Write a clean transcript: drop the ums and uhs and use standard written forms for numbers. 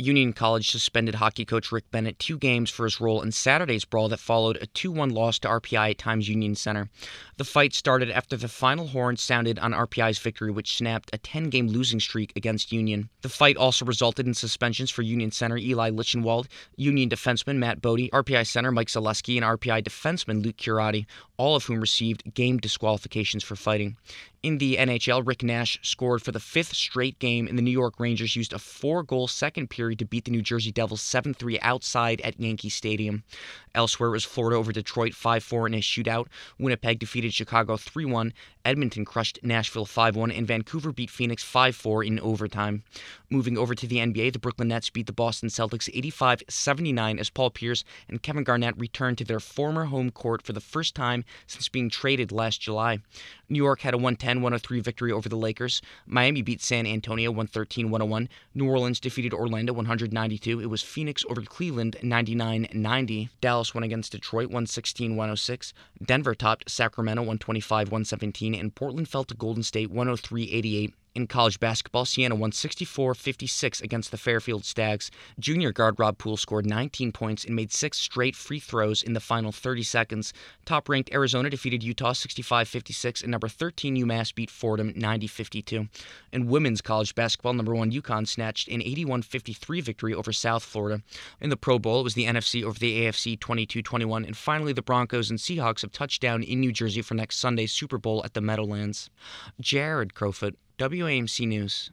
Union College suspended hockey coach Rick Bennett 2 games for his role in Saturday's brawl that followed a 2-1 loss to RPI at Times Union Center. The fight started after the final horn sounded on RPI's victory, which snapped a 10-game losing streak against Union. The fight also resulted in suspensions for Union center Eli Lichenwald, Union defenseman Matt Bodie, RPI center Mike Zaleski, and RPI defenseman Luke Curati, all of whom received game disqualifications for fighting. In the NHL, Rick Nash scored for the 5th straight game, and the New York Rangers used a 4-goal second period to beat the New Jersey Devils 7-3 outside at Yankee Stadium. Elsewhere, it was Florida over Detroit 5-4 in a shootout. Winnipeg defeated Chicago 3-1. Edmonton crushed Nashville 5-1, and Vancouver beat Phoenix 5-4 in overtime. Moving over to the NBA, the Brooklyn Nets beat the Boston Celtics 85-79 as Paul Pierce and Kevin Garnett returned to their former home court for the first time since being traded last July. New York had a 110-103 victory over the Lakers. Miami beat San Antonio 113-101. New Orleans defeated Orlando 192. It was Phoenix over Cleveland 99-90. Dallas won against Detroit 116-106. Denver topped Sacramento 125-117, and Portland fell to Golden State 103-88. In college basketball, Siena won 64-56 against the Fairfield Stags. Junior guard Rob Poole scored 19 points and made 6 straight free throws in the final 30 seconds. Top-ranked Arizona defeated Utah 65-56, and number 13 UMass beat Fordham 90-52. In women's college basketball, number 1 UConn snatched an 81-53 victory over South Florida. In the Pro Bowl, it was the NFC over the AFC 22-21, and finally the Broncos and Seahawks have touched down in New Jersey for next Sunday's Super Bowl at the Meadowlands. Jared Crowfoot, WAMC News.